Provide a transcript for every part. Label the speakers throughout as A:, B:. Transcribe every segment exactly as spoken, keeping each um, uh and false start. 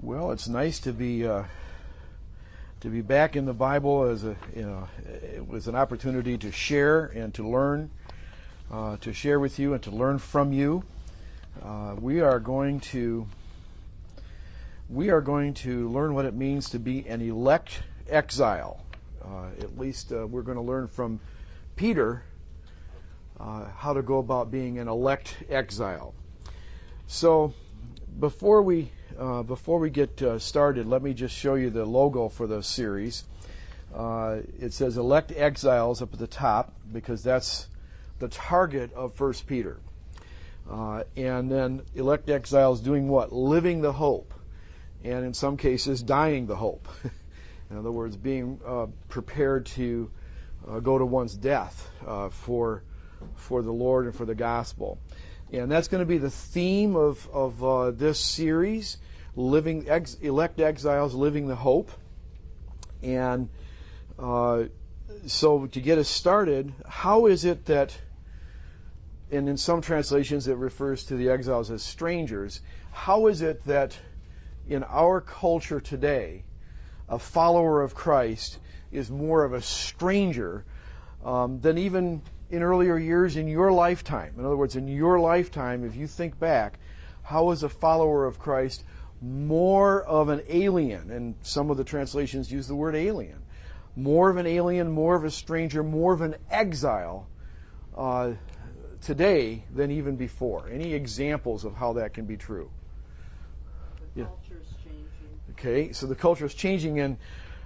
A: Well, it's nice to be uh, to be back in the Bible as a you know it was an opportunity to share and to learn, uh, to share with you and to learn from you. Uh, we are going to we are going to learn what it means to be an elect exile. Uh, at least uh, we're going to learn from Peter uh, how to go about being an elect exile. So before we Uh, before we get uh, started, let me just show you the logo for the series. Uh, it says Elect Exiles up at the top because that's the target of First Peter. Uh, and then Elect Exiles doing what? Living the hope. And in some cases, dying the hope. In other words, being uh, prepared to uh, go to one's death uh, for, for the Lord and for the gospel. And that's going to be the theme of, of uh, this series, living ex, elect exiles, living the hope. And uh, so to get us started, how is it that, and in some translations it refers to the exiles as strangers, how is it that in our culture today, a follower of Christ is more of a stranger um, than even in earlier years in your lifetime? In other words, in your lifetime, if you think back, how is a follower of Christ more of an alien? And some of the translations use the word alien. More of an alien, more of a stranger, more of an exile uh, today than even before. Any examples of how that can be true?
B: The
A: yeah.
B: culture's changing.
A: Okay, so the culture is changing, and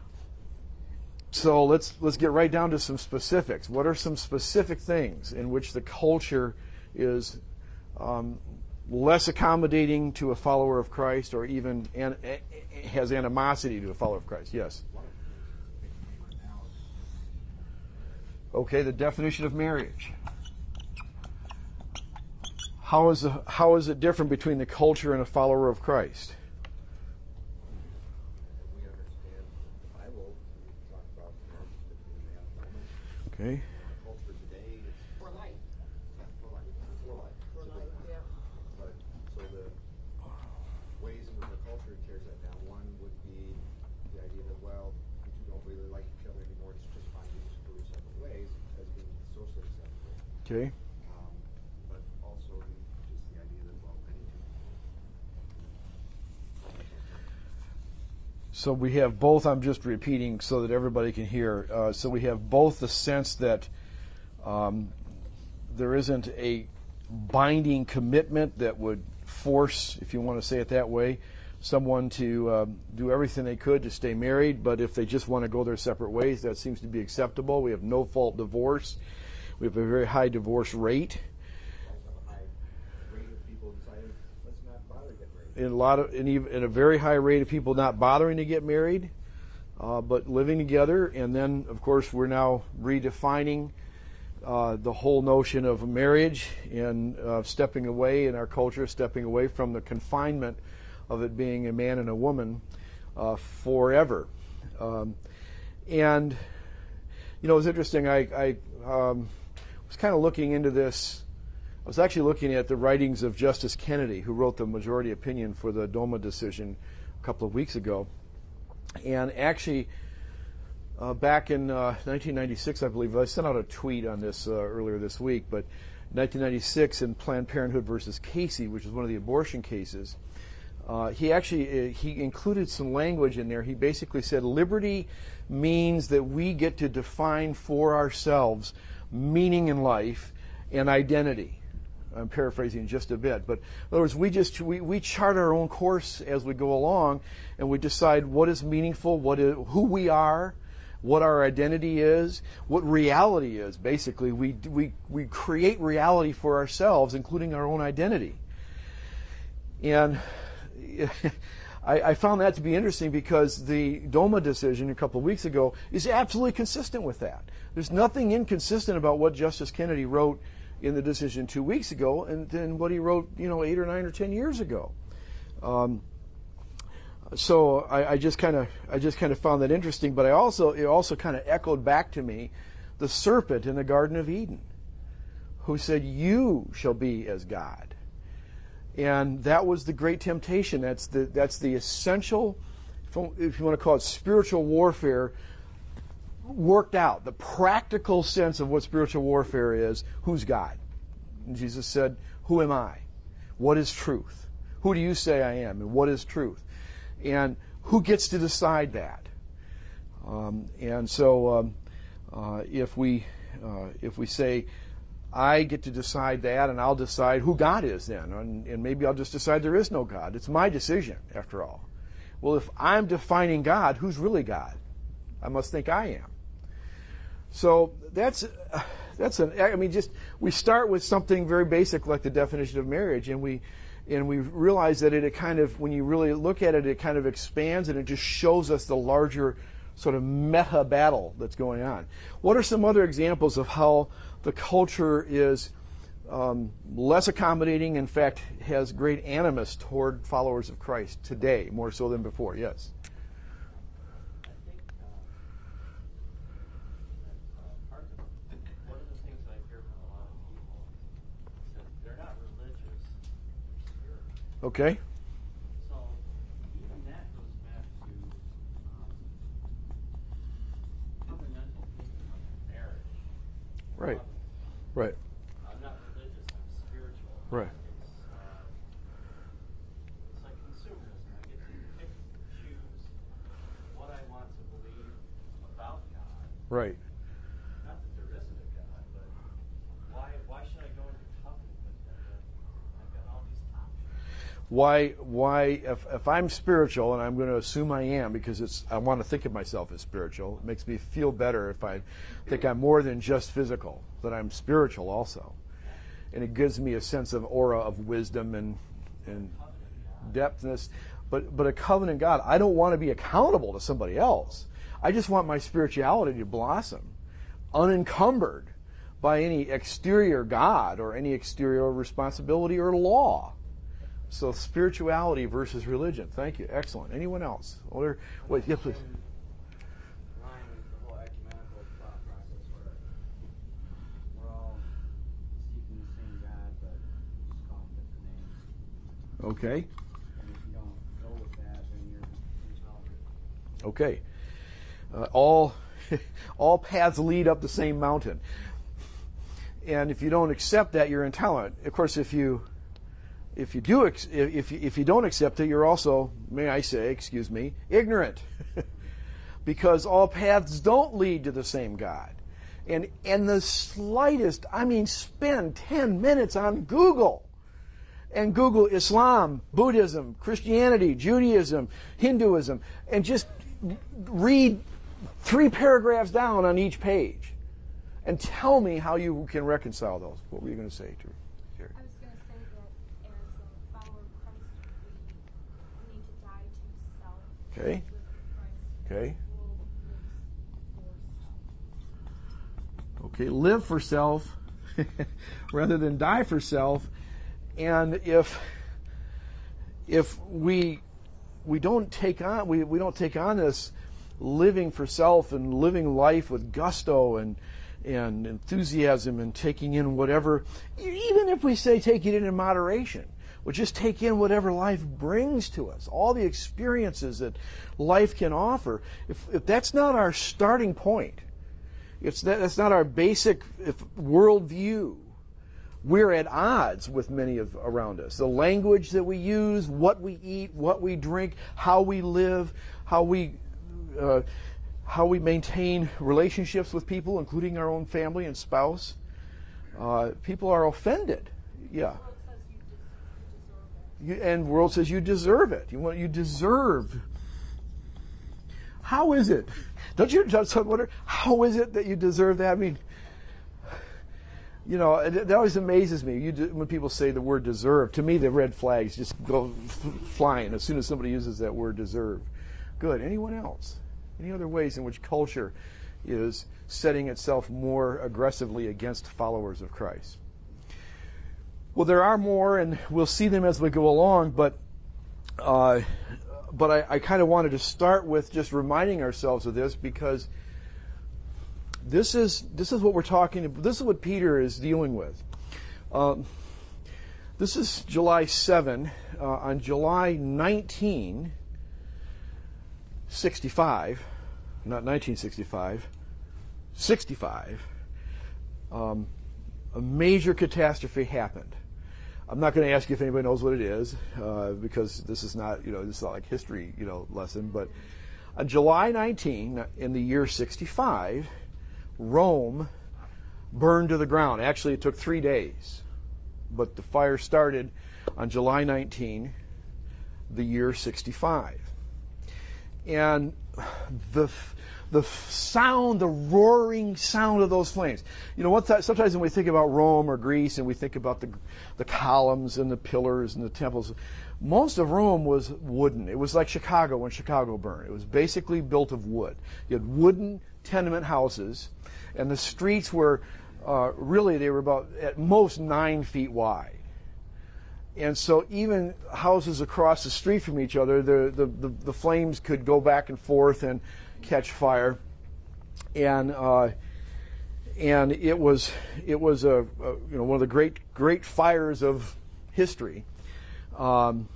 A: so let's let's get right down to some specifics. What are some specific things in which the culture is um, less accommodating to a follower of Christ, or even an, has animosity to a follower of Christ? Yes. Okay, the definition of marriage. How is the, how is it different between the culture and a follower of Christ? Okay.
C: Culture today is
B: For life.
C: for life. For life.
B: For life, yeah.
C: But so the ways in which our culture tears that down, one would be the idea that, well, if you don't really like each other anymore, it's just fine to just go your separate ways as being socially acceptable.
A: Okay.
C: Um, but also the, just the idea that, well, any
A: So we have both, I'm just repeating so that everybody can hear. Uh, so we have both the sense that um, there isn't a binding commitment that would force, if you want to say it that way, someone to um, do everything they could to stay married, but if they just want to go their separate ways, that seems to be acceptable. We have no-fault divorce. We have a very high divorce rate. In a lot of, in, even, in a very high rate of people not bothering to get married, uh, but living together. And then, of course, we're now redefining uh, the whole notion of marriage and uh, stepping away in our culture, stepping away from the confinement of it being a man and a woman uh, forever. Um, and you know, it was interesting. I, I um, was kind of looking into this. I was actually looking at the writings of Justice Kennedy, who wrote the majority opinion for the DOMA decision a couple of weeks ago. And actually, uh, back in uh, nineteen ninety-six, I believe, I sent out a tweet on this uh, earlier this week, but nineteen ninety-six in Planned Parenthood versus Casey, which is one of the abortion cases, uh, he actually uh, he included some language in there. He basically said liberty means that we get to define for ourselves meaning in life and identity. I'm paraphrasing just a bit, but in other words, we just we, we chart our own course as we go along, and we decide what is meaningful, what is, who we are, what our identity is, what reality is. Basically, we we we create reality for ourselves, including our own identity. And I, I found that to be interesting because the DOMA decision a couple of weeks ago is absolutely consistent with that. There's nothing inconsistent about what Justice Kennedy wrote in the decision two weeks ago, and then what he wrote, you know, eight or nine or ten years ago. Um, so I, I just kind of, I just kind of found that interesting. But I also, it also kind of echoed back to me the serpent in the Garden of Eden, who said, "You shall be as God." And that was the great temptation. That's the that's the essential, if you want to call it spiritual warfare, worked out. The practical sense of what spiritual warfare is, who's God? And Jesus said, who am I? What is truth? Who do you say I am? And what is truth? And who gets to decide that? Um, and so um, uh, if we uh, if we say, I get to decide that, and I'll decide who God is then, and, and maybe I'll just decide there is no God. It's my decision, after all. Well, if I'm defining God, who's really God? I must think I am. So that's that's an. I mean, just we start with something very basic like the definition of marriage, and we and we realize that it, it kind of, when you really look at it, it kind of expands and it just shows us the larger sort of meta battle that's going on. What are some other examples of how the culture is um, less accommodating, in fact, has great animus toward followers of Christ today, more so than before? Yes.
D: I think uh, uh, part of, one of the things that I hear from a lot of people is that they're not religious, they're spiritual.
A: Okay.
D: So even that goes back to um, covenantal thinking of marriage.
A: Right.
D: Um,
A: Right.
D: I'm not religious, I'm spiritual.
A: Right.
D: It's, uh, it's like consumerism. I get to pick and choose what I want to believe about God.
A: Right.
D: Not that there isn't a God, but why why should I go into covenant with Him? I've got all these options.
A: Why? Why? If, if I'm spiritual, and I'm going to assume I am, because it's, I want to think of myself as spiritual. It makes me feel better if I think I'm more than just physical, that I'm spiritual also, and it gives me a sense of aura of wisdom and and depthness. But but a covenant God, I don't want to be accountable to somebody else. I just want my spirituality to blossom, unencumbered by any exterior God or any exterior responsibility or law. So spirituality versus religion. Thank you. Excellent. Anyone else? Or, wait, yes, please.
E: In line with the whole ecumenical thought process where we're all seeking the same God, but just call them different names.
A: Okay.
E: And if you don't go with that, then you're intolerant.
A: Okay. Uh, all, all paths lead up the same mountain. And if you don't accept that, you're intolerant. Of course, if you if you do if if you, if you don't accept it, you're also, may I say, excuse me, ignorant. Because all paths don't lead to the same God. And and the slightest, I mean, spend ten minutes on Google. And Google Islam, Buddhism, Christianity, Judaism, Hinduism, and just read three paragraphs down on each page. And tell me how you can reconcile those. What were you going to say, Terry?
F: I was going to say that as a follower of Christ, we need to die to self.
A: Okay.
F: Live for Christ.
A: Okay.
F: World lives for self.
A: Okay, live for self rather than die for self. And if if we we don't take on we, we don't take on this living for self and living life with gusto and and enthusiasm and taking in whatever, even if we say taking it in moderation, we'll just take in whatever life brings to us, all the experiences that life can offer. If, if that's not our starting point, if that, that's not our basic if, worldview, we're at odds with many of around us. The language that we use, what we eat, what we drink, how we live, how we uh, how we maintain relationships with people, including our own family and spouse. Uh, people are offended. Yeah.
F: The world says you, des- you deserve it.
A: You, and the world says you deserve it. You want you deserve. How is it? Don't you just wonder how is it that you deserve that? I mean, you know, it, it always amazes me. You do, when people say the word deserve, to me the red flags just go f- flying as soon as somebody uses that word deserve. Good. Anyone else? Any other ways in which culture is setting itself more aggressively against followers of Christ? Well, there are more, and we'll see them as we go along, but uh, but I, I kind of wanted to start with just reminding ourselves of this, because this is this is what we're talking about. This is what Peter is dealing with. Um, This is July seventh. Uh, on July nineteenth sixty-five, not nineteen sixty-five, sixty-five, um, a major catastrophe happened. I'm not going to ask you if anybody knows what it is, uh, because this is not, you know, this is not like history, you know, lesson. But on July nineteenth, in the year sixty-five, Rome burned to the ground. Actually, it took three days, but the fire started on July nineteenth, the year sixty-five. And the the sound, the roaring sound of those flames. You know, what? Sometimes when we think about Rome or Greece and we think about the the columns and the pillars and the temples, most of Rome was wooden. It was like Chicago when Chicago burned. It was basically built of wood. You had wooden tenement houses, and the streets were uh, really, they were about at most nine feet wide. And so even houses across the street from each other, the, the, the, the flames could go back and forth and catch fire. And uh, and it was it was a, a you know one of the great great fires of history. Um,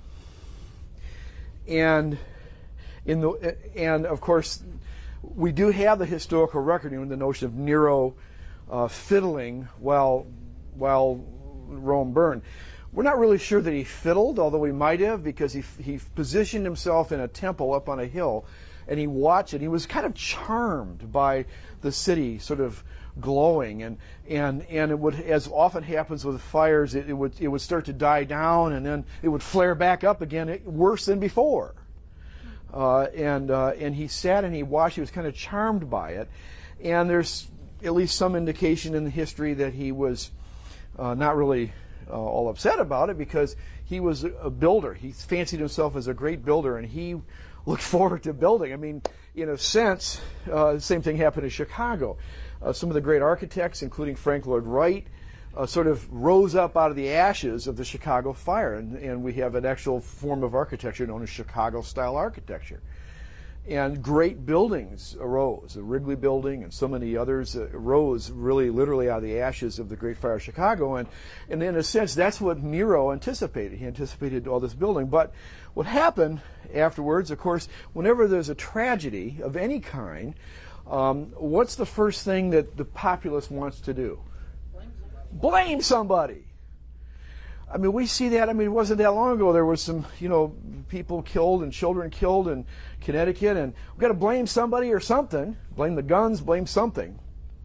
A: and in the and of course we do have the historical record, you know, the notion of Nero uh, fiddling while while Rome burned. We're not really sure that he fiddled, although he might have, because he he positioned himself in a temple up on a hill, and he watched it. He was kind of charmed by the city sort of glowing, and and and it would, as often happens with fires, it, it would it would start to die down, and then it would flare back up again, worse than before. Uh, and uh, and he sat and he watched. He was kind of charmed by it, and there's at least some indication in the history that he was uh, not really Uh, all upset about it, because he was a builder. He fancied himself as a great builder, and he looked forward to building. I mean, in a sense, uh, the same thing happened in Chicago. Uh, some of the great architects, including Frank Lloyd Wright, uh, sort of rose up out of the ashes of the Chicago fire, and, and we have an actual form of architecture known as Chicago-style architecture. And great buildings arose. The Wrigley Building and so many others uh, arose really literally out of the ashes of the Great Fire of Chicago. And, and in a sense, that's what Nero anticipated. He anticipated all this building. But what happened afterwards, of course, whenever there's a tragedy of any kind, um, what's the first thing that the populace wants to do? Blame somebody. I mean, we see that. I mean, it wasn't that long ago. There was some, you know, people killed and children killed in Connecticut, and we've got to blame somebody or something. Blame the guns, blame something.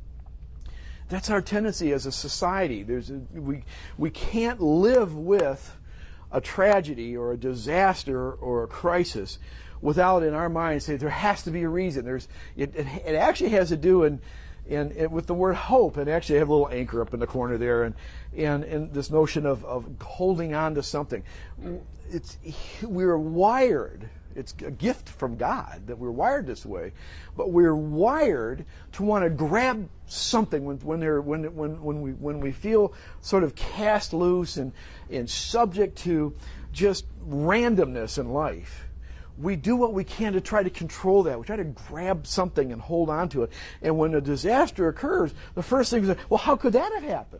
A: That's our tendency as a society. There's a, we we can't live with a tragedy or a disaster or a crisis without, in our minds, saying there has to be a reason. There's it. It, it actually has to do in. And, and with the word hope, and actually I have a little anchor up in the corner there, and and, and this notion of, of holding on to something. It's we're wired. It's a gift from God that we're wired this way, but we're wired to want to grab something when when they're when when when we when we feel sort of cast loose and and subject to just randomness in life. We do what we can to try to control that. We try to grab something and hold on to it. And when a disaster occurs, the first thing is, well, how could that have happened?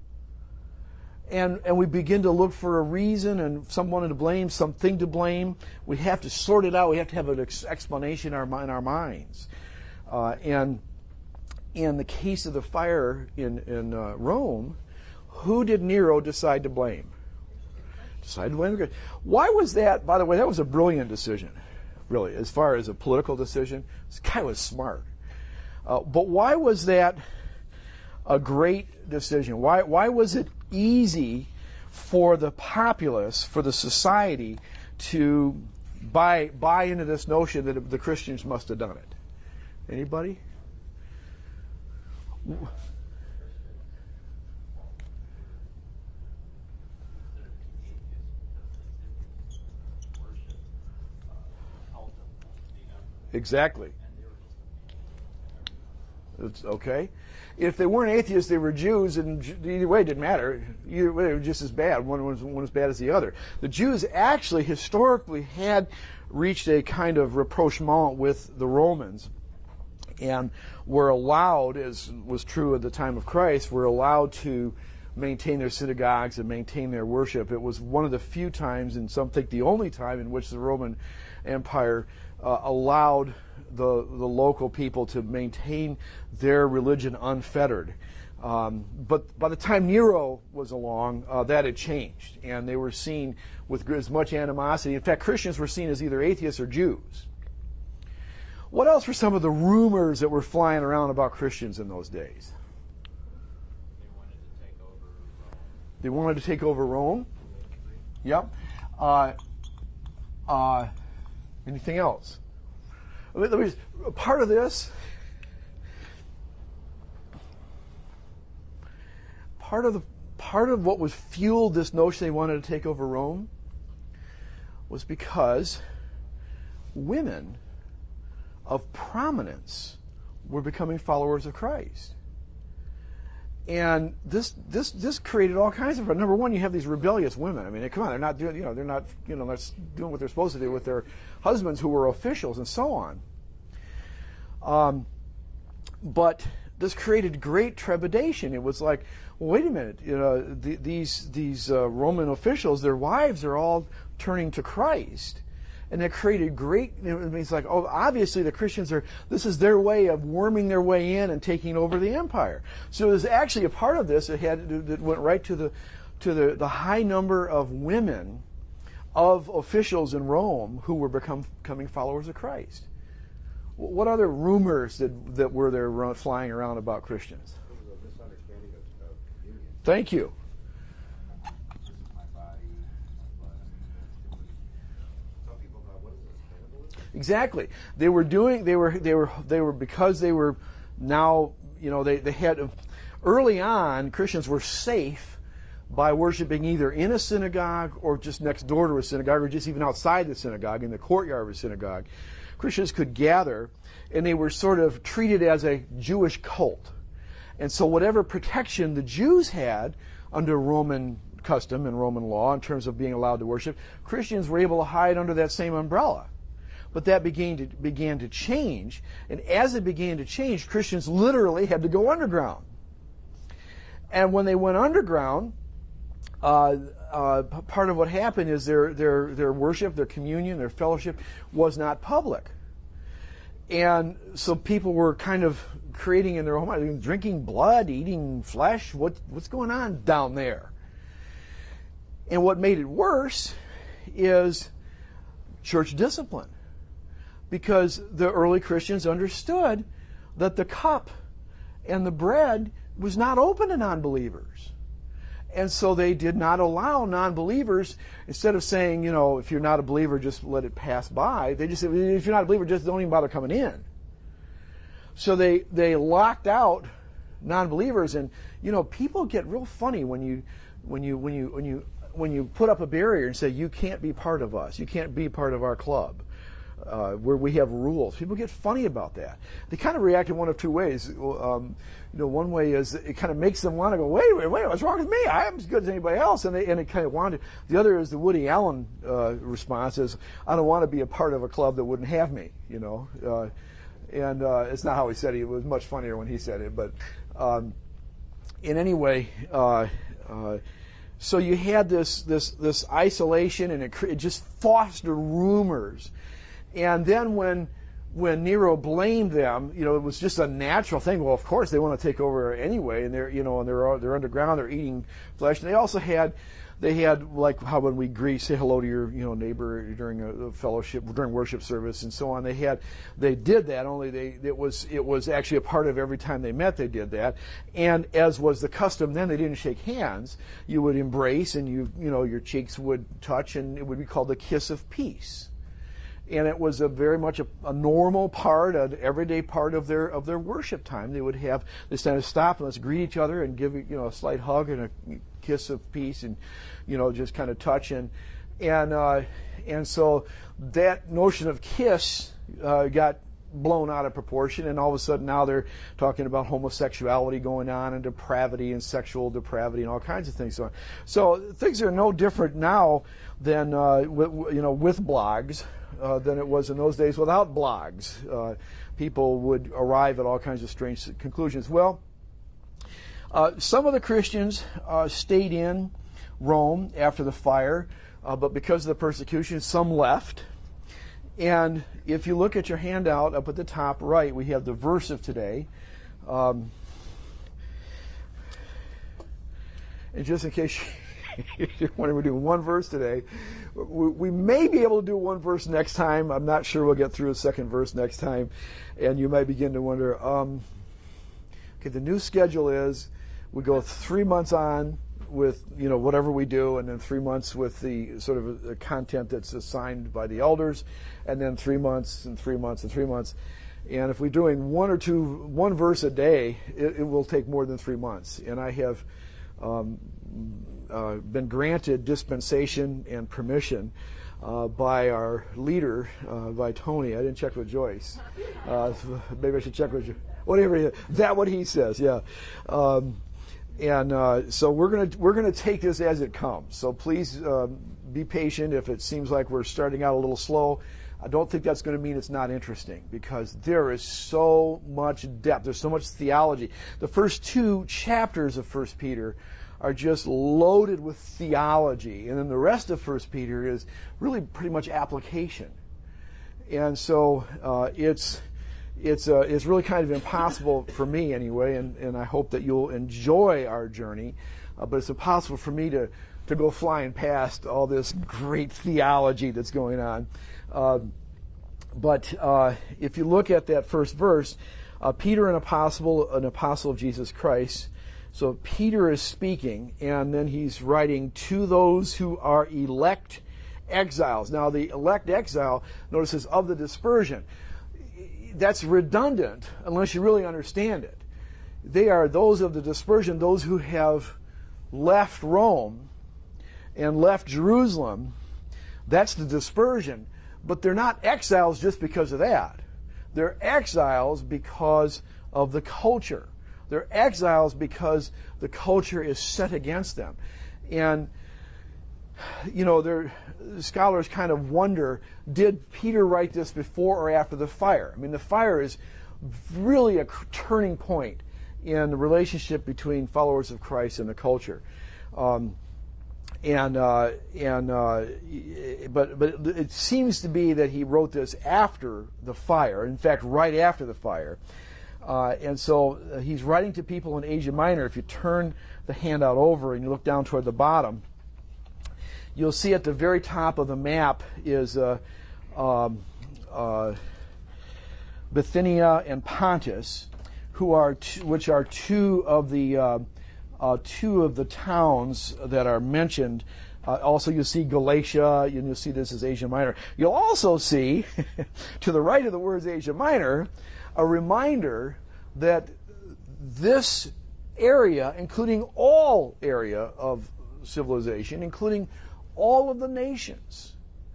A: And and we begin to look for a reason and someone to blame, something to blame. We have to sort it out. We have to have an ex- explanation in our, in our minds. Uh, and in the case of the fire in, in uh, Rome, who did Nero decide to blame? Decided to blame the Why was that? By the way, that was a brilliant decision, really, as far as a political decision. This guy was smart. Uh, but why was that a great decision? Why why was it easy for the populace, for the society, to buy buy into this notion that the Christians must have done it? Anybody? Exactly. It's okay. If they weren't atheists, they were Jews, and either way, it didn't matter. Either way, they were just as bad. One was one as bad as the other. The Jews actually, historically, had reached a kind of rapprochement with the Romans, and were allowed, as was true at the time of Christ, were allowed to maintain their synagogues and maintain their worship. It was one of the few times, and some think the only time, in which the Roman Empire uh, allowed the the local people to maintain their religion unfettered. Um, but by the time Nero was along, uh, that had changed, and they were seen with as much animosity. In fact, Christians were seen as either atheists or Jews. What else were some of the rumors that were flying around about Christians in those days?
D: They wanted to take over Rome.
A: They wanted to take over Rome. Yep. Uh, uh, anything else? Let me, let me, part of this, part of the part of what was fueled this notion they wanted to take over Rome was because women of prominence were becoming followers of Christ. And this this this created all kinds of problems. Number one, you have these rebellious women. I mean, come on, they're not doing you know they're not you know they're doing what they're supposed to do with their husbands who were officials and so on. Um, but this created great trepidation. It was like, well, wait a minute, you know, the, these these uh, Roman officials, their wives are all turning to Christ. And that created great, you know, it's like, oh, obviously the Christians are, this is their way of worming their way in and taking over the empire. So there's actually a part of this that had that went right to the to the, the high number of women of officials in Rome who were become, becoming followers of Christ. What other rumors that that were there run, flying around about Christians?
C: There was a misunderstanding of, of communion.
A: Thank you.
C: This is my body, my blood. It was, some people thought, what is this, cannibalism?
A: Exactly. They were doing. They were. They were. They were because they were now. You know. They. They had. Early on, Christians were safe by worshiping either in a synagogue or just next door to a synagogue, or just even outside the synagogue in the courtyard of a synagogue. Christians could gather, and they were sort of treated as a Jewish cult. And so whatever protection the Jews had under Roman custom and Roman law in terms of being allowed to worship, Christians were able to hide under that same umbrella. But that began to, began to change, and as it began to change, Christians literally had to go underground. And when they went underground, uh, uh, part of what happened is their, their, their worship, their communion, their fellowship was not public. And so people were kind of creating in their home, drinking blood, eating flesh. What, what's going on down there? And what made it worse is church discipline. Because the early Christians understood that the cup and the bread was not open to non-believers. And so they did not allow non-believers, instead of saying, you know, if you're not a believer, just let it pass by, they just said, if you're not a believer, just don't even bother coming in. So they, they locked out non-believers, and, you know, people get real funny when you, when you, when you, when you, when you put up a barrier and say, you can't be part of us, you can't be part of our club. Uh, where we have rules. People get funny about that. They kind of react in one of two ways. Um, you know, one way is it kind of makes them want to go, wait, wait, wait, what's wrong with me? I am as good as anybody else. And they, and it kind of wanted. The other is the Woody Allen uh, response is, I don't want to be a part of a club that wouldn't have me, you know. Uh, and uh, it's not how he said it. It was much funnier when he said it. But um, in any way, uh, uh, so you had this this this isolation, and it, it just fostered rumors. And then when when Nero blamed them, you know, it was just a natural thing. Well, of course they want to take over anyway, and they're you know, and they're they're underground, they're eating flesh. And they also had they had like how when we greet, say hello to your you know neighbor during a, a fellowship, during worship service, and so on. They had they did that. Only they it was it was actually a part of every time they met. They did that, and as was the custom then, they didn't shake hands. You would embrace, and you you know your cheeks would touch, and it would be called the kiss of peace. And it was a very much a, a normal part, an everyday part of their of their worship time. They would have this kind of stop and let's greet each other and give you know a slight hug and a kiss of peace and you know just kind of touch and and uh, and so that notion of kiss uh, got blown out of proportion, and all of a sudden now they're talking about homosexuality going on and depravity and sexual depravity and all kinds of things. So, so things are no different now than uh, w- you know with blogs. Uh, than it was in those days without blogs. Uh, people would arrive at all kinds of strange conclusions. Well, Uh, some of the Christians uh, stayed in Rome after the fire, uh, but because of the persecution, some left. And if you look at your handout up at the top right, we have the verse of today. Um, and just in case you're wondering, we're doing one verse today. We, we may be able to do one verse next time. I'm not sure we'll get through a second verse next time. And you might begin to wonder, um, okay, the new schedule is we go three months on with, you know, whatever we do, and then three months with the sort of the content that's assigned by the elders, and then three months and three months and three months. And if we're doing one or two, one verse a day, it, it will take more than three months. And I have um, uh, been granted dispensation and permission uh, by our leader, uh, by Tony. I didn't check with Joyce. Uh, maybe I should check with you. Whatever he, that what he says, yeah. Um, And uh, so we're gonna we're gonna take this as it comes. So please uh, be patient if it seems like we're starting out a little slow. I don't think that's going to mean it's not interesting, because there is so much depth. There's so much theology. The first two chapters of First Peter are just loaded with theology, and then the rest of First Peter is really pretty much application. And so uh, it's. It's uh, it's really kind of impossible for me anyway, and, and I hope that you'll enjoy our journey. Uh, but it's impossible for me to, to go flying past all this great theology that's going on. Uh, but uh, if you look at that first verse, uh, Peter, an apostle, an apostle of Jesus Christ. So Peter is speaking, and then he's writing to those who are elect exiles. Now, the elect exile, notice, is of the dispersion. That's redundant unless you really understand it. They are those of the dispersion, those who have left Rome and left Jerusalem. That's the dispersion. But they're not exiles just because of that. They're exiles because of the culture. They're exiles because the culture is set against them. And you know, there, scholars kind of wonder, did Peter write this before or after the fire? I mean, the fire is really a turning point in the relationship between followers of Christ and the culture. Um, and uh, and uh, but but it seems to be that he wrote this after the fire. In fact, right after the fire. Uh, and so uh, he's writing to people in Asia Minor. If you turn the handout over and you look down toward the bottom, you'll see at the very top of the map is uh, um, uh, Bithynia and Pontus, who are two, which are two of the uh, uh, two of the towns that are mentioned. Uh, also, you'll see Galatia, and you'll see this as Asia Minor. You'll also see, to the right of the words Asia Minor, a reminder that this area, including all area of civilization, including all of the nations,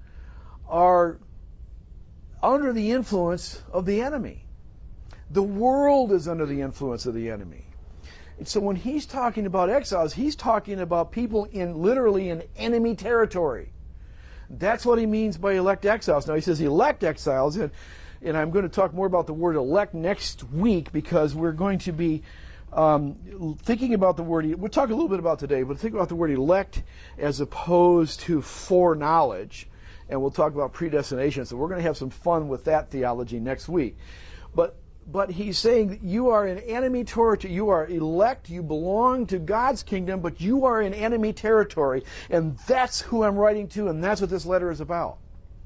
A: are under the influence of the enemy. The world is under the influence of the enemy. And so when he's talking about exiles, he's talking about people in literally in enemy territory. That's what he means by elect exiles. Now he says elect exiles, and, and I'm going to talk more about the word elect next week, because we're going to be Um, thinking about the word, we'll talk a little bit about today, but think about the word elect as opposed to foreknowledge, and we'll talk about predestination. So we're going to have some fun with that theology next week. But but he's saying that you are in enemy territory. You are elect. You belong to God's kingdom, but you are in enemy territory, and that's who I'm writing to, and that's what this letter is about.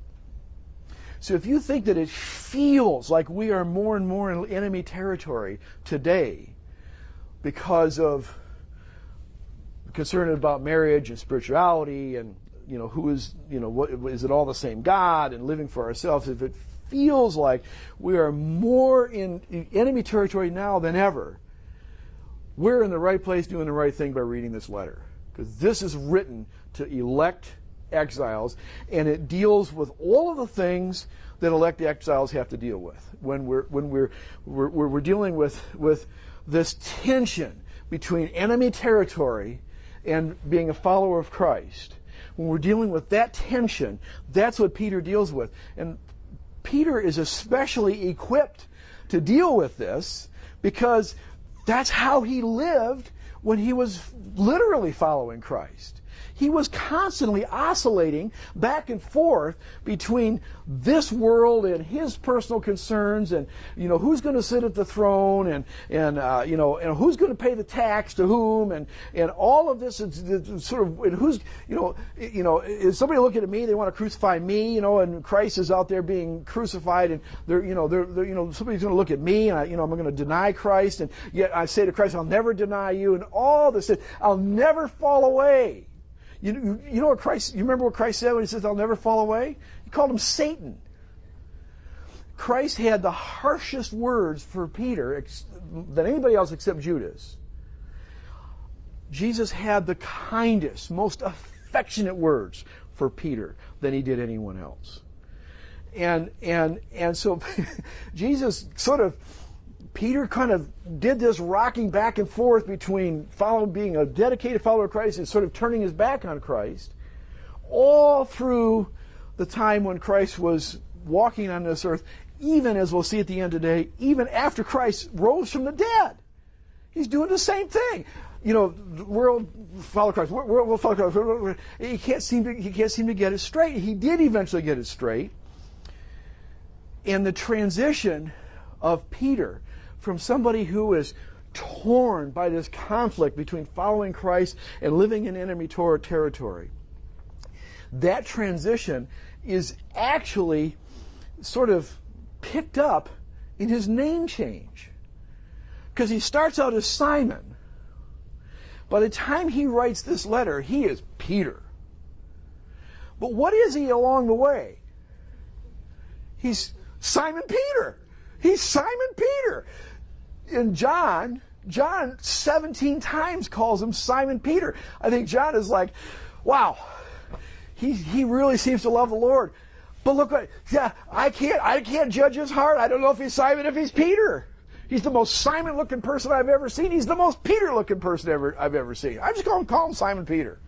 A: So if you think that it feels like we are more and more in enemy territory today, because of concern about marriage and spirituality, and you know, who is, you know, what is it all the same God, and living for ourselves, if it feels like we are more in enemy territory now than ever, we're in the right place doing the right thing by reading this letter, because this is written to elect exiles, and it deals with all of the things that elect exiles have to deal with when we're when we're we're, we're dealing with with this tension between enemy territory and being a follower of Christ. When we're dealing with that tension, that's what Peter deals with. And Peter is especially equipped to deal with this because that's how he lived when he was literally following Christ. He was constantly oscillating back and forth between this world and his personal concerns, and you know who's going to sit at the throne, and and uh, you know and who's going to pay the tax to whom, and and all of this is, is sort of and who's you know you know is somebody looking at me? They want to crucify me, you know, and Christ is out there being crucified, and they're you know they're, they're you know somebody's going to look at me, and I, you know I'm going to deny Christ, and yet I say to Christ, I'll never deny you, and all this, I'll never fall away. You, you know what Christ, you remember what Christ said when he says, I'll never fall away? He called him Satan. Christ had the harshest words for Peter ex- than anybody else except Judas. Jesus had the kindest, most affectionate words for Peter than he did anyone else. And, and, and so Jesus sort of, Peter kind of did this rocking back and forth between following, being a dedicated follower of Christ and sort of turning his back on Christ, all through the time when Christ was walking on this earth, even as we'll see at the end today, even after Christ rose from the dead. He's doing the same thing. You know, the world follow Christ. We're, we'll follow Christ. He can't seem to. He can't seem to get it straight. He did eventually get it straight. And the transition of Peter from somebody who is torn by this conflict between following Christ and living in enemy territory, that transition is actually sort of picked up in his name change. Because he starts out as Simon. By the time he writes this letter, he is Peter. But what is he along the way? He's Simon Peter. He's Simon Peter. In John, John seventeen times calls him Simon Peter. I think John is like, wow, he he really seems to love the Lord. But look what, yeah, I can't I can't judge his heart. I don't know if he's Simon, if he's Peter. He's the most Simon-looking person I've ever seen. He's the most Peter-looking person ever I've ever seen. I'm just going to call him Simon Peter.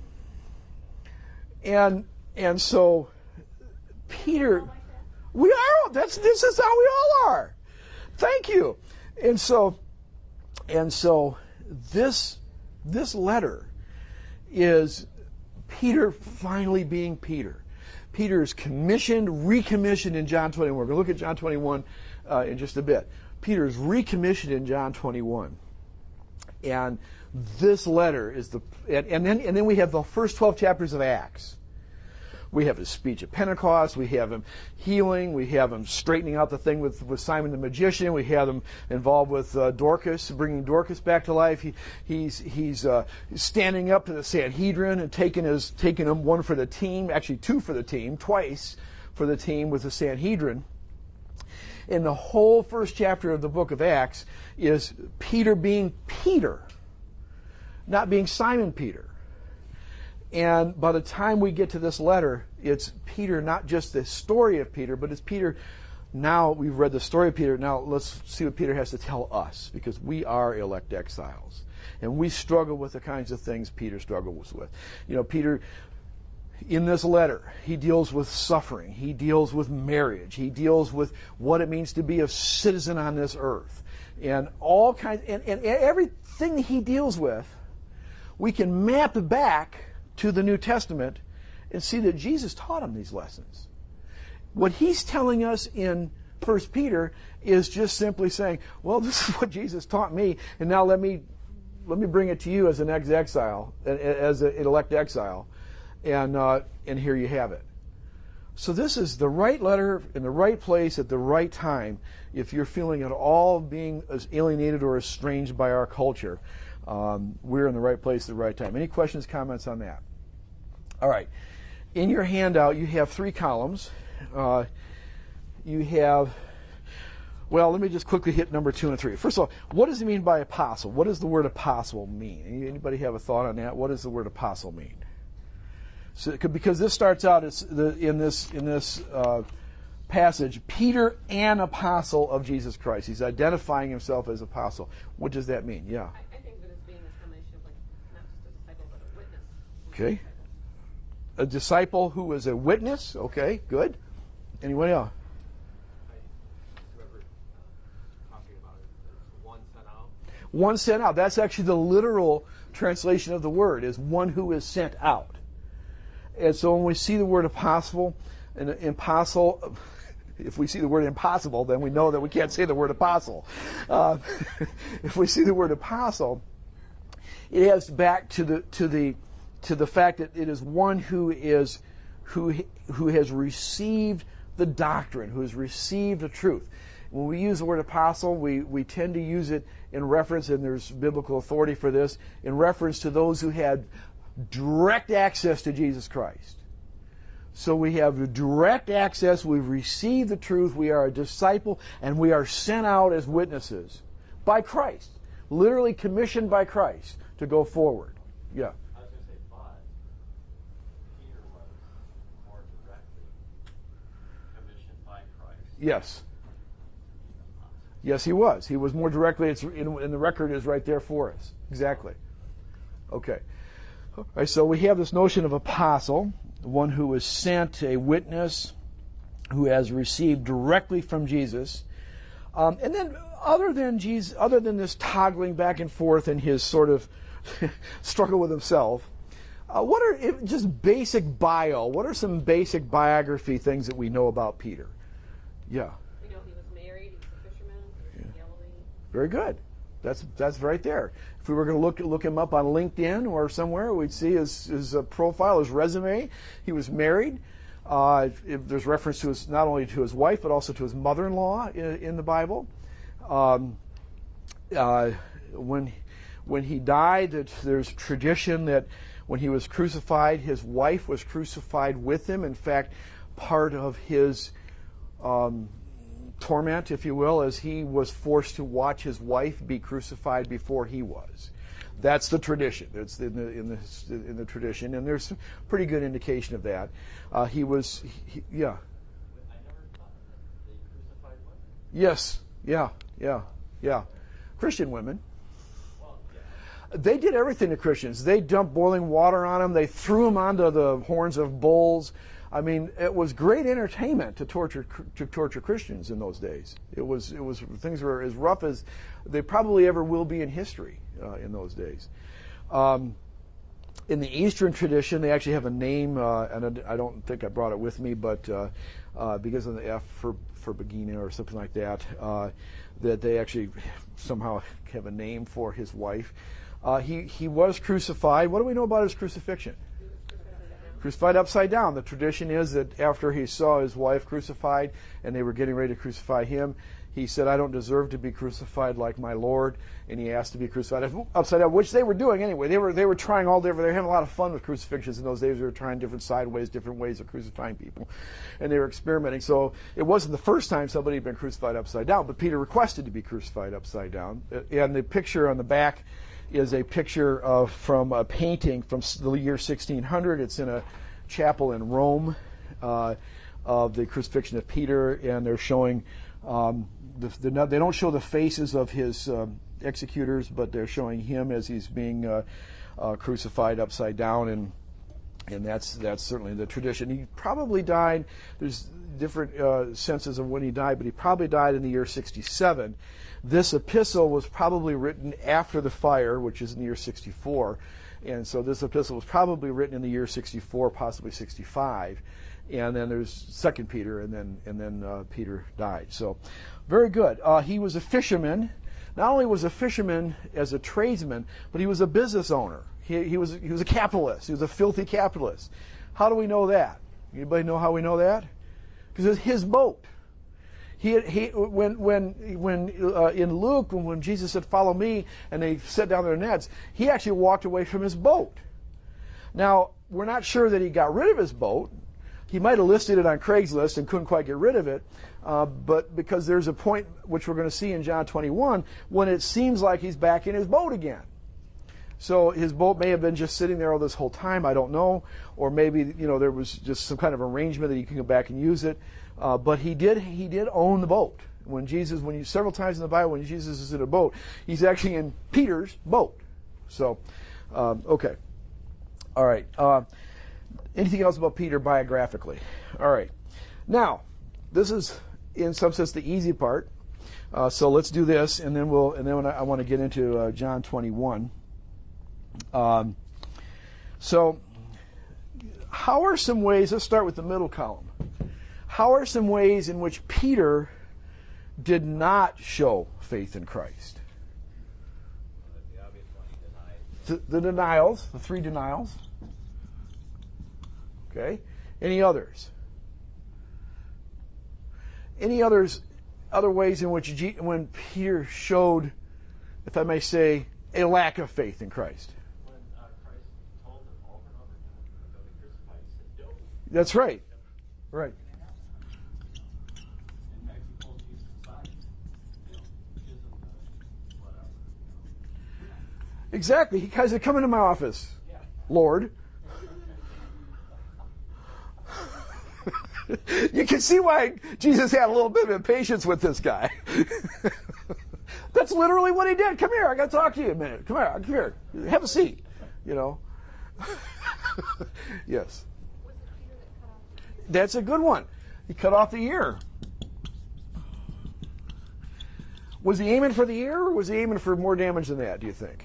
A: And and so Peter, we are. That's this is how we all are. Thank you. And so, and so, this this letter is Peter finally being Peter. Peter is commissioned, recommissioned in John twenty-one. We're going to look at John twenty-one uh, in just a bit. Peter is recommissioned in John twenty-one, and this letter is the and, and then and then we have the first twelve chapters of Acts. We have his speech at Pentecost. We have him healing. We have him straightening out the thing with, with Simon the magician. We have him involved with uh, Dorcas, bringing Dorcas back to life. He, he's he's uh, standing up to the Sanhedrin and taking his taking him one for the team, actually two for the team, twice for the team with the Sanhedrin. And the whole first chapter of the book of Acts is Peter being Peter, not being Simon Peter. And by the time we get to this letter, it's Peter, not just the story of Peter, but it's Peter. Now we've read the story of Peter. Now let's see what Peter has to tell us, because we are elect exiles. And we struggle with the kinds of things Peter struggles with. You know, Peter, in this letter, he deals with suffering. He deals with marriage. He deals with what it means to be a citizen on this earth. And all kinds, and, and everything he deals with, we can map back to the New Testament and see that Jesus taught him these lessons. What he's telling us in First Peter is just simply saying, well, this is what Jesus taught me, and now let me let me bring it to you as an ex-exile, as an elect exile, and uh, and here you have it. So this is the right letter in the right place at the right time if you're feeling at all being as alienated or estranged by our culture. Um, we're in the right place at the right time. Any questions, comments on that? All right. In your handout, you have three columns. Uh, you have, well, let me just quickly hit number two and three. First of all, what does it mean by apostle? What does the word apostle mean? Anybody have a thought on that? What does the word apostle mean? So, because this starts out as the, in this in this uh, passage, Peter, an apostle of Jesus Christ. He's identifying himself as apostle. What does that mean? Yeah.
B: I, I think that it's being a combination of, like, not just a disciple, but a witness.
A: Okay. A disciple who is a witness. Okay, good. Anyone else?
D: Whoever talking about it, there's one sent out.
A: One sent out. That's actually the literal translation of the word, is one who is sent out. And so when we see the word apostle, and impossible, if we see the word impossible, then we know that we can't say the word apostle. Uh, if we see the word apostle, it has back to the to the to the fact that it is one who is who who has received the doctrine, who has received the truth. When we use the word apostle, we, we tend to use it in reference, and there's biblical authority for this, in reference to those who had direct access to Jesus Christ. So we have direct access, we've received the truth, we are a disciple, and we are sent out as witnesses by Christ, literally commissioned by Christ to go forward. Yeah.
D: I was going to say, but Peter was more directly commissioned by Christ.
A: Yes. Yes, he was. He was more directly, it's in, in the record is right there for us. Exactly. Okay. All right, so we have this notion of apostle, one who is sent, a witness, who has received directly from Jesus. Um, and then other than Jesus, other than this toggling back and forth in his sort of struggle with himself, uh, what are if, just basic bio, what are some basic biography things that we know about Peter? Yeah.
B: We know he was married, he was a fisherman, he was in Galilee.
A: Very good. That's that's right there. If we were going to look look him up on LinkedIn or somewhere, we'd see his his uh, profile, his resume. He was married. Uh, if there's reference to his not only to his wife but also to his mother-in-law in, in the Bible. Um, uh, when when he died, there's tradition that when he was crucified, his wife was crucified with him. In fact, part of his um, torment, if you will, as he was forced to watch his wife be crucified before he was. That's the tradition. It's in the in the in the tradition, and there's some pretty good indication of that. Uh, he was, he, yeah.
D: I never thought that they crucified women.
A: Yes, yeah, yeah, yeah. Christian women.
D: Well, yeah.
A: They did everything to Christians. They dumped boiling water on them. They threw them onto the horns of bulls. I mean, it was great entertainment to torture to torture Christians in those days. It was it was things were as rough as they probably ever will be in history uh, in those days. Um, in the Eastern tradition, they actually have a name, uh, and I don't think I brought it with me, but uh, uh, because of the F for for Begina or something like that, uh, that they actually somehow have a name for his wife. Uh, he he was crucified. What do we know about his crucifixion? Crucified upside down. The tradition is that after he saw his wife crucified and they were getting ready to crucify him, he said, "I don't deserve to be crucified like my Lord," and he asked to be crucified upside down, which they were doing anyway. They were they were trying all different. They were having a lot of fun with crucifixions in those days. They were trying different sideways, different ways of crucifying people, and they were experimenting. So it wasn't the first time somebody had been crucified upside down, but Peter requested to be crucified upside down. And the picture on the back is a picture of from a painting from the year sixteen hundred. It's in a chapel in Rome uh, of the crucifixion of Peter, and they're showing um, the, the, they don't show the faces of his um, executors, but they're showing him as he's being uh, uh, crucified upside down, and and that's that's certainly the tradition. He probably died. There's different uh, senses of when he died, but he probably died in the year sixty-seven. This epistle was probably written after the fire, which is in the year sixty-four. And so this epistle was probably written in the year sixty-four, possibly sixty-five. And then there's Second Peter, and then and then uh, Peter died. So very good. Uh, he was a fisherman. Not only was a fisherman as a tradesman, but he was a business owner. He, he was he was a capitalist. He was a filthy capitalist. How do we know that? Anybody know how we know that? Because it's his boat. He, he, when, when, when uh, in Luke, when Jesus said, "Follow me," and they set down their nets, he actually walked away from his boat. Now, we're not sure that he got rid of his boat. He might have listed it on Craigslist and couldn't quite get rid of it, uh, but because there's a point, which we're going to see in John twenty-one, when it seems like he's back in his boat again. So his boat may have been just sitting there all this whole time, I don't know, or maybe you know there was just some kind of arrangement that he can go back and use it. Uh, but he did he did own the boat. When Jesus, when you several times in the Bible, when Jesus is in a boat, he's actually in Peter's boat. So, um, okay, all right. Uh, anything else about Peter biographically? All right. Now, this is in some sense the easy part. Uh, so let's do this, and then we'll, and then when I, I want to get into uh, John twenty-one. Um, so, how are some ways? Let's start with the middle column. How are some ways in which Peter did not show faith in Christ?
D: The obvious one he denied.
A: The, the denials, the three denials. Okay. Any others? Any others? Other ways in which G, when Peter showed, if I may say, a lack of faith in Christ.
D: When uh, Christ told them over and over again, when they go to crucify, he said, don't.
A: That's right. Right.
D: In fact, he pulled Jesus aside. You know, gives him the whatever. You know.
A: Exactly. He guys, come into my office,
D: Yeah.
A: Lord. You can see why Jesus had a little bit of impatience with this guy. That's literally what he did. Come here, I got to talk to you a minute. Come here, come here. Have a seat. You know. Yes.
F: Was it Peter that cut off the ear?
A: That's a good one. He cut off the ear. Was he aiming for the ear, or was he aiming for more damage than that, do you think?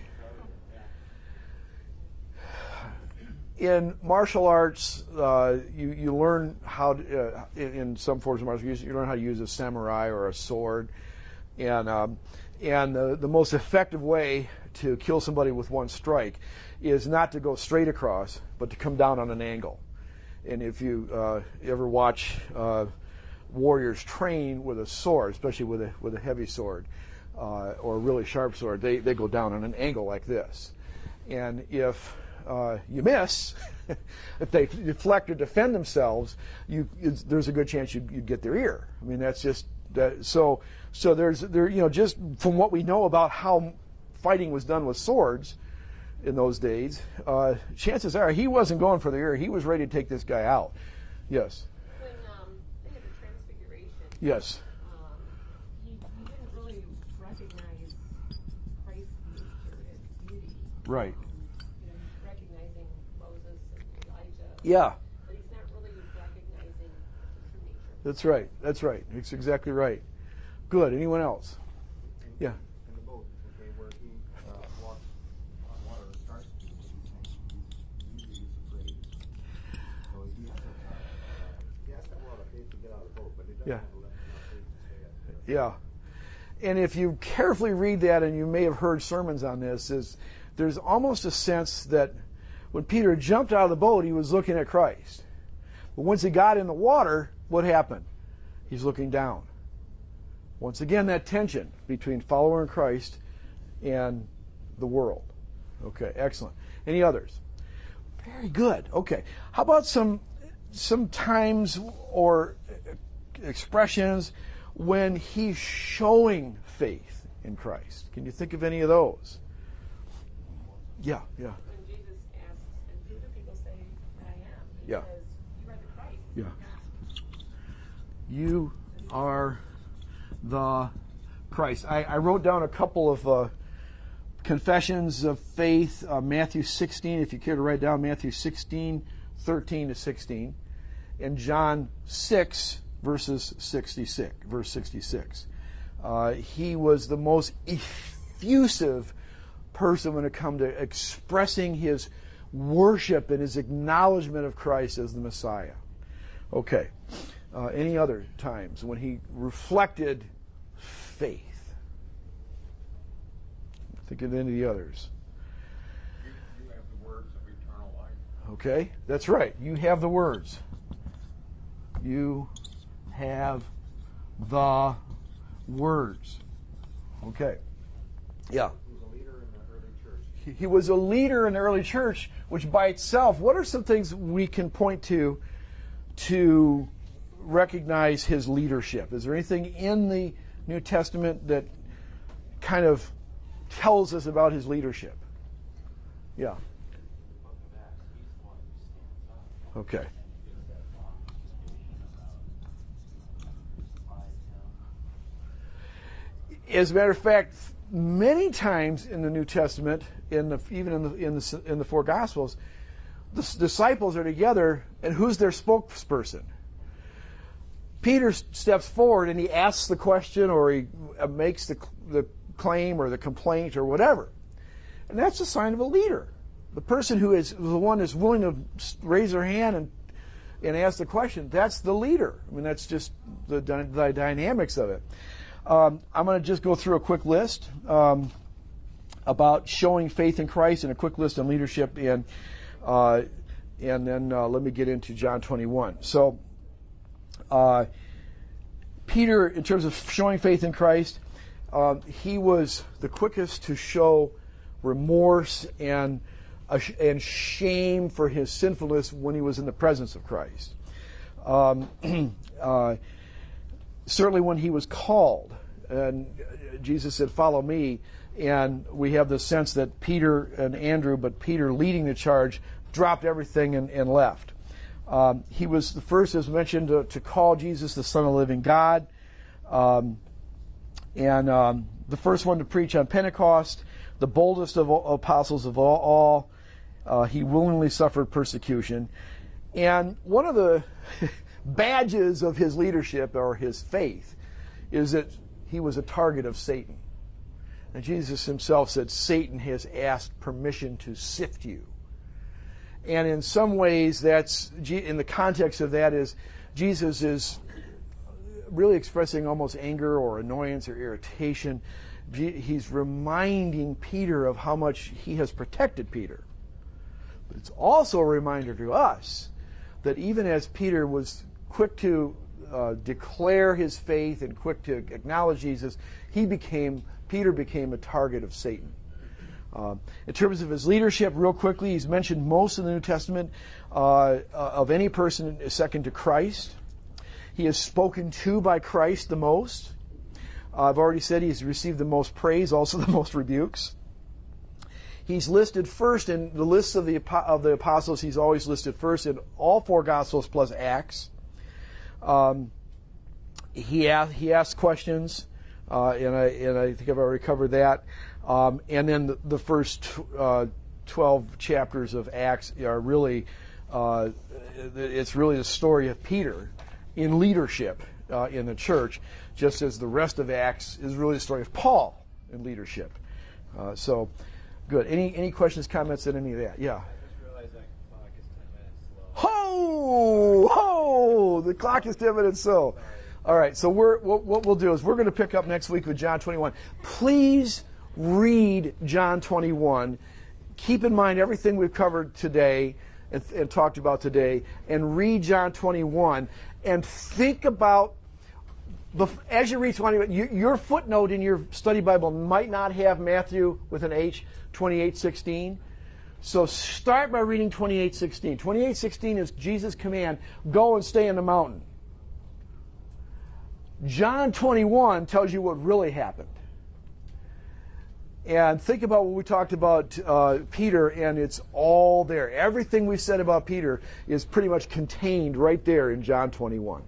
A: In martial arts, uh, you, you learn how, to, uh, in, in some forms of martial arts, you learn how to use a samurai or a sword. And, um, and the, the most effective way to kill somebody with one strike is not to go straight across, but to come down on an angle. And if you uh, ever watch uh, warriors train with a sword, especially with a, with a heavy sword uh, or a really sharp sword, they, they go down on an angle like this. And if Uh, you miss, if they deflect or defend themselves, you it's, there's a good chance you you get their ear. I mean, that's just that. So so there's there you know just from what we know about how fighting was done with swords in those days, uh, chances are he wasn't going for the ear. He was ready to take this guy out. Yes.
B: When um, they had the transfiguration,
A: Yes.
B: um, he, he didn't really recognize Christ's nature as deity.
A: Right.
B: You know, he's recognizing Moses and Elijah.
A: Yeah.
B: But he's not really recognizing his true nature.
A: That's right. That's right. That's exactly right. Good. Anyone else?
C: In-
A: Yeah.
C: In the boat, okay, where he uh, walks on water and starts to do these things, he usually is afraid. So he has a, uh, he has to have a lot of faith to get out of the boat, but he doesn't
A: Yeah.
C: have enough faith to stay at the
A: Yeah. And if you carefully read that, and you may have heard sermons on this, is there's almost a sense that when Peter jumped out of the boat, he was looking at Christ. But once he got in the water, what happened? He's looking down. Once again, that tension between follower in Christ and the world. Okay, excellent. Any others? Very good. Okay. How about some some times or expressions when he's showing faith in Christ? Can you think of any of those? Yeah, yeah,
B: When Jesus asks, and who do people say that I am? He
A: Yeah.
B: says, you are the Christ.
A: yeah. You are the Christ. I, I wrote down a couple of uh, confessions of faith. Uh, Matthew sixteen, if you care to write down Matthew sixteen, thirteen to sixteen, and John six, verses sixty-six, verse sixty-six. Uh, he was the most effusive person when it comes to expressing his worship and his acknowledgement of Christ as the Messiah. Okay. Uh, any other times when he reflected faith? Think of any of the others.
G: You, you have the words of eternal life.
A: Okay, that's right. You have the words. You have the words. Okay. Yeah.
C: He was a leader in the early church.
A: He he was a leader in the early church, which by itself, what are some things we can point to to recognize his leadership? Is there anything in the New Testament that kind of tells us about his leadership? Yeah.
D: In the book of Acts, he's the one who stands up
A: Okay.
D: and gives that long explication about who crucified him.
A: As a matter of fact, many times in the New Testament, in the, even in the, in the in the four Gospels, the s- disciples are together, and who's their spokesperson? Peter steps forward and he asks the question, or he makes the, the claim or the complaint or whatever. And that's a sign of a leader. The person who is the one is willing to raise their hand and and ask the question, that's the leader. I mean, that's just the, the dynamics of it. Um, I'm going to just go through a quick list um, about showing faith in Christ, and a quick list on leadership, and uh, and then uh, let me get into John twenty-one. So, uh, Peter, in terms of showing faith in Christ, uh, he was the quickest to show remorse and and shame for his sinfulness when he was in the presence of Christ. Um, uh, certainly when he was called, and Jesus said, "Follow me," and we have the sense that Peter and Andrew, but Peter leading the charge, dropped everything and, and left. Um, he was the first, as mentioned, to, to call Jesus the Son of the living God, um, and um, the first one to preach on Pentecost, the boldest of all, apostles of all. all Uh, he willingly suffered persecution. And one of the badges of his leadership or his faith is that he was a target of Satan. And Jesus himself said, Satan has asked permission to sift you. And in some ways, that's, in the context of that is, Jesus is really expressing almost anger or annoyance or irritation. He's reminding Peter of how much he has protected Peter. But it's also a reminder to us that even as Peter was quick to uh, declare his faith and quick to acknowledge Jesus, he became Peter became a target of Satan. Uh, in terms of his leadership, real quickly, he's mentioned most in the New Testament uh, of any person second to Christ. He is spoken to by Christ the most. Uh, I've already said he's received the most praise, also the most rebukes. He's listed first in the lists of the of the apostles. He's always listed first in all four Gospels plus Acts. Um, he asked, he asks questions, uh, and I and I think I've already covered that. Um, and then the, the first uh, twelve chapters of Acts are really uh, it's really the story of Peter in leadership uh, in the church, just as the rest of Acts is really the story of Paul in leadership. Uh, so. Good. Any any questions, comments on any of that? Yeah.
E: I just realized that clock is ten minutes slow.
A: Ho! Ho! The clock is ten minutes slow. All right. So we're what, what we'll do is we're going to pick up next week with John twenty-one. Please read John twenty-one. Keep in mind everything we've covered today and, and talked about today, and read John twenty-one and think about. As you read twenty-one, your footnote in your study Bible might not have Matthew with an H, twenty-eight sixteen. So start by reading twenty-eight sixteen. twenty-eight sixteen is Jesus' command, go and stay in the mountain. John twenty-one tells you what really happened. And think about what we talked about uh, Peter, and it's all there. Everything we said about Peter is pretty much contained right there in John twenty-one.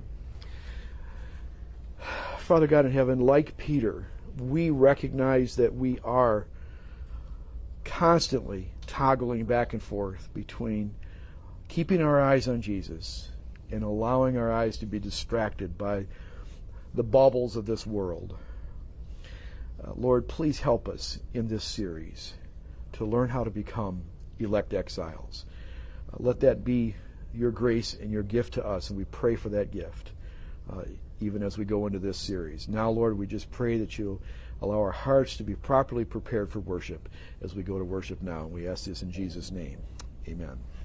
A: Father God in heaven, like Peter, we recognize that we are constantly toggling back and forth between keeping our eyes on Jesus and allowing our eyes to be distracted by the baubles of this world. Uh, Lord, please help us in this series to learn how to become elect exiles. Uh, let that be your grace and your gift to us, and we pray for that gift. Uh, even as we go into this series. Now, Lord, we just pray that you'll allow our hearts to be properly prepared for worship as we go to worship now. We ask this in Jesus' name. Amen.